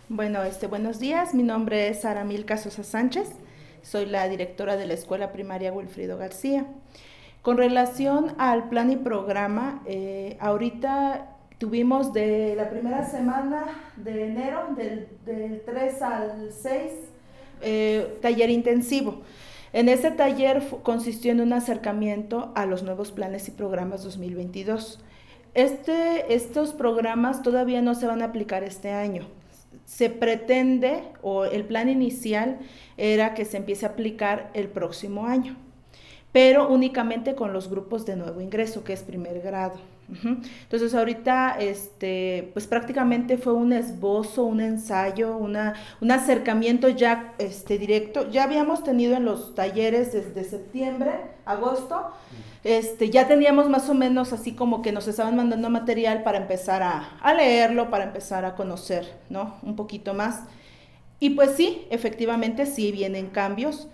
Bueno, buenos días. Mi nombre es Sara Milka Sosa Sánchez. Soy la directora de la Escuela Primaria Wilfrido García. Con relación al plan y programa, ahorita tuvimos de la primera semana de enero, del 3 al 6, taller intensivo. En ese taller consistió en un acercamiento a los nuevos planes y programas 2022. Estos programas todavía no se van a aplicar este año. Se pretende, o el plan inicial era que se empiece a aplicar el próximo año, pero únicamente con los grupos de nuevo ingreso, que es primer grado. Entonces ahorita pues prácticamente fue un esbozo, un ensayo, un acercamiento ya directo. Ya habíamos tenido en los talleres desde septiembre, agosto, ya teníamos más o menos así como que nos estaban mandando material para empezar a leerlo, para empezar a conocer, ¿no? Un poquito más. Y pues sí, efectivamente sí vienen cambios.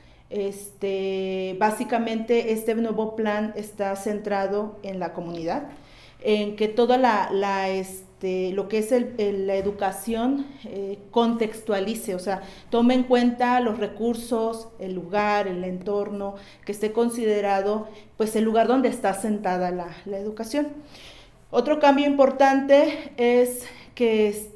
Básicamente este nuevo plan está centrado en la comunidad, en que toda lo que es la educación contextualice, o sea, tome en cuenta los recursos, el lugar, el entorno, que esté considerado pues el lugar donde está sentada la educación. Otro cambio importante es que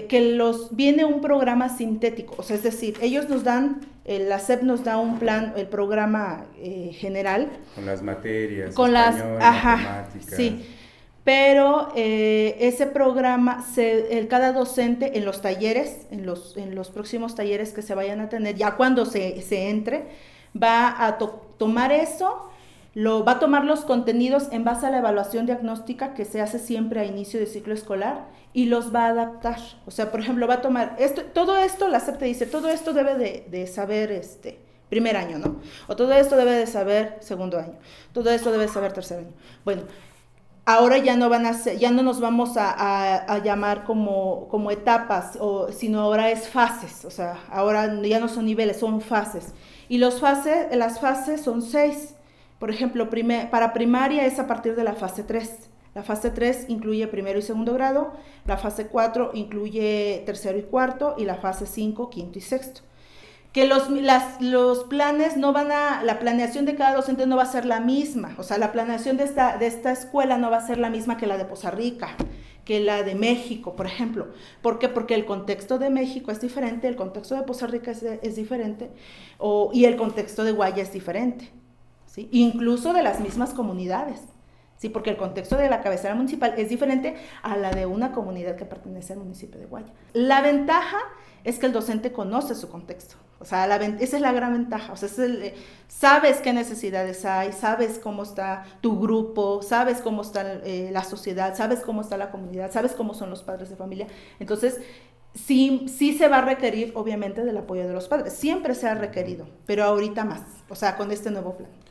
viene un programa sintético, o sea, es decir, ellos nos dan, la SEP nos da un plan, el programa general. Con las materias, con español, matemáticas. Sí, pero ese programa, cada docente en los talleres, en los próximos talleres que se vayan a tener, ya cuando se entre, va a tomar eso, va a tomar los contenidos en base a la evaluación diagnóstica que se hace siempre a inicio de ciclo escolar y los va a adaptar. O sea, por ejemplo, va a tomar todo esto, la SEP te dice, todo esto debe de saber primer año, ¿no? O todo esto debe de saber segundo año, todo esto debe de saber tercer año. Bueno, ahora ya no nos vamos a llamar como etapas, sino ahora es fases, o sea, ahora ya no son niveles, son fases. Y las fases son 6. Por ejemplo, para primaria es a partir de la fase 3. La fase 3 incluye primero y segundo grado, la fase 4 incluye tercero y cuarto, y la fase 5, quinto y sexto. Que los planes la planeación de cada docente no va a ser la misma, o sea, la planeación de esta escuela no va a ser la misma que la de Poza Rica, que la de México, por ejemplo. ¿Por qué? Porque el contexto de México es diferente, el contexto de Poza Rica es diferente, y el contexto de Guaya es diferente, ¿sí? Incluso de las mismas comunidades. Sí, porque el contexto de la cabecera municipal es diferente a la de una comunidad que pertenece al municipio de Guaya. La ventaja es que el docente conoce su contexto, o sea, esa es la gran ventaja, o sea, sabes qué necesidades hay, sabes cómo está tu grupo, sabes cómo está la sociedad, sabes cómo está la comunidad, sabes cómo son los padres de familia. Entonces, sí se va a requerir, obviamente, del apoyo de los padres, siempre se ha requerido, pero ahorita más, o sea, con este nuevo plan.